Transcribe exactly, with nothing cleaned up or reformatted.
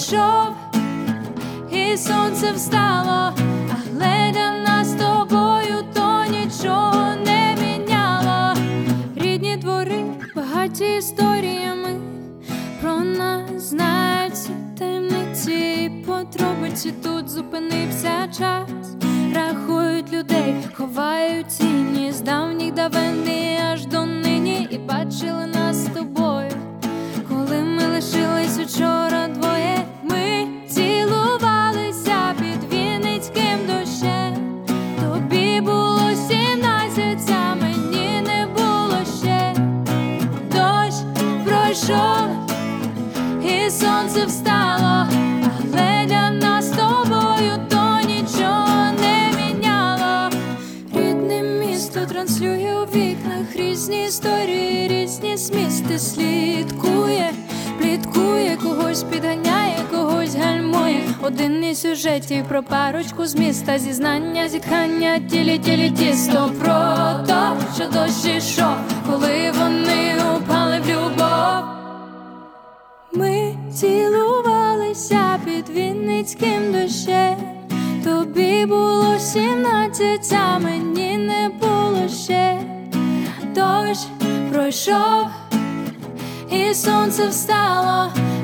пройшов, і сонце встало, але для нас з тобою то нічого не міняло. Рідні двори багаті історіями, про нас знають всі таємниці, подробиці. Тут зупинився час, рахують людей, ховають тіні з давніх давини аж до нині. І бачили нас з тобою, коли ми лишились учора двоє. Ми цілувалися під вінницьким дощем. Тобі було сімнадцять, а мені не було ще. Дощ пройшов, і сонце встало, але для нас з тобою то нічого не міняло. Рідне місто транслює у вікнах різні історії, різні змісти. Слідкує, пліткує, когось підганяє, когось гальмує. Один із сюжетів про парочку з міста, зізнання, зітхання, тілі-тілі тісто. Про то, що дощ ішов, коли вони упали в любов. Ми цілувалися під вінницьким дощем. Тобі було сімнадцять, а мені не було ще. Дощ пройшов, і сонце встало,